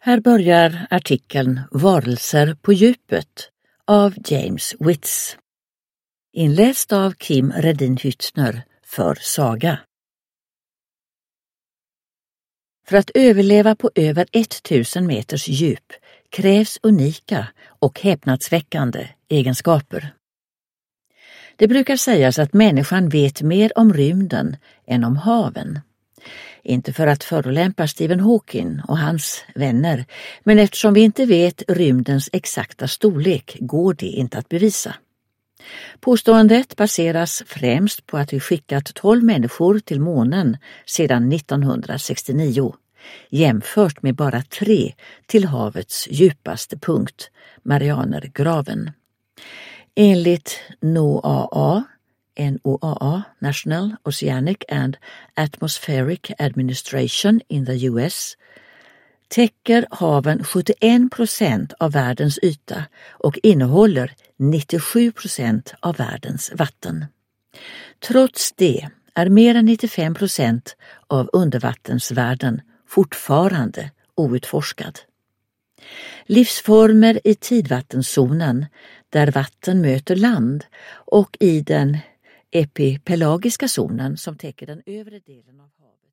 Här börjar artikeln Varelser på djupet av James Witz. Inläst av Kim Redin Hyttner för Saga. För att överleva på över 1000 meters djup krävs unika och häpnadsväckande egenskaper. Det brukar sägas att människan vet mer om rymden än om haven. Inte för att förolämpa Stephen Hawking och hans vänner, men eftersom vi inte vet rymdens exakta storlek går det inte att bevisa. Påståendet baseras främst på att vi skickat 12 människor till månen sedan 1969, jämfört med bara 3 till havets djupaste punkt, Marianergraven. Enligt NOAA, National Oceanic and Atmospheric Administration in the US, täcker haven 71% av världens yta och innehåller 97% av världens vatten. Trots det är mer än 95% av undervattensvärlden fortfarande outforskad. Livsformer i tidvattenzonen där vatten möter land och i den epipelagiska zonen som täcker den övre delen av havet.